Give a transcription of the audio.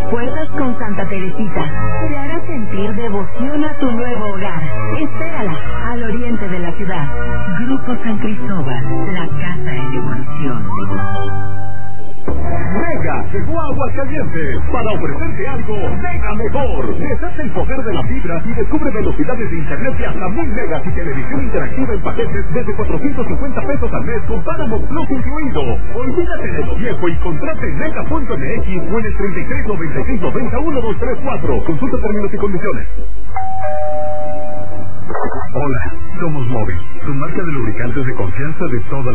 puertas con Santa Teresita. Te hará sentir devoción a tu nuevo hogar. Espérala, al oriente de la ciudad. Grupo San Cristóbal, la casa en evolución. Mega llegó a Aguascalientes para ofrecerte algo mega mejor. Deshace el poder de la fibra y descubre velocidades de internet de hasta 1000 megas y televisión interactiva en paquetes desde 450 pesos al mes con Paramount Plus incluido. Olvídate de lo viejo y contrate en mega.mx o en el 33 96 90 1234. Consulta términos y condiciones. Hola, somos Móvil, tu marca de lubricantes de confianza de toda la